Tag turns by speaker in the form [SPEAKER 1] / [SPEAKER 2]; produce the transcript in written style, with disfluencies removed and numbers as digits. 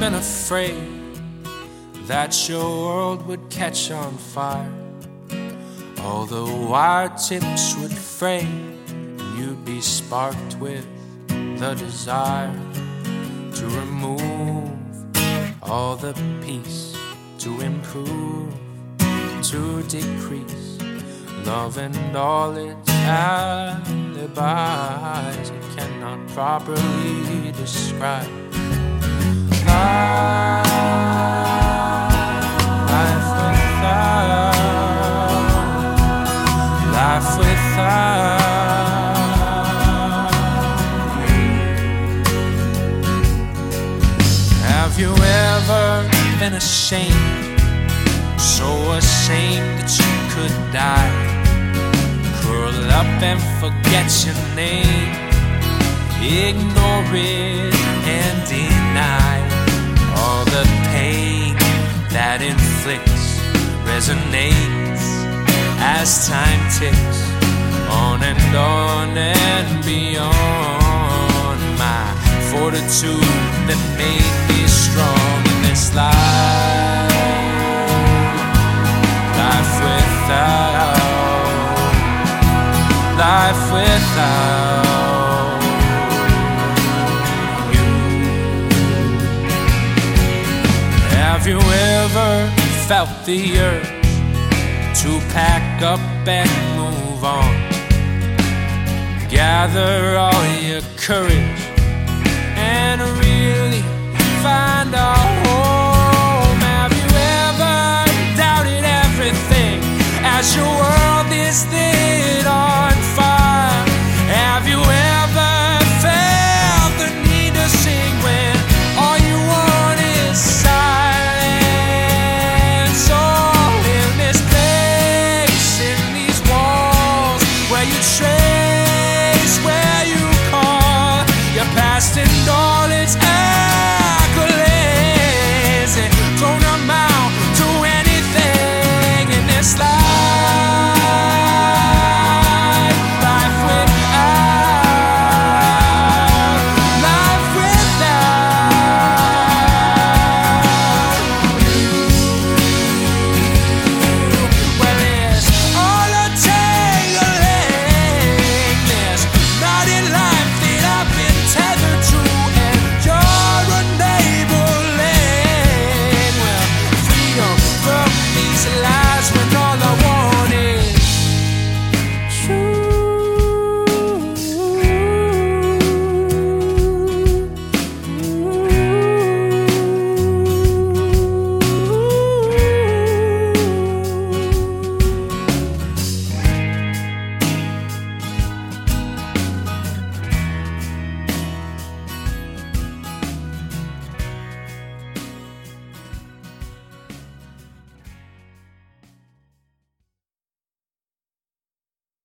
[SPEAKER 1] been afraid that your world would catch on fire? All the wire tips would fray, and you'd be sparked with the desire to remove all the peace, to improve, to decrease love and all its alibis. I cannot properly describe life without you. Have you ever been ashamed, so ashamed that you could die? Curl up and forget your name, ignore it and deny all the pain that inflicts, resonates as time ticks on and beyond. My fortitude that made me strong in this life without you. Have you ever felt the urge to pack up and move on? Gather all your courage and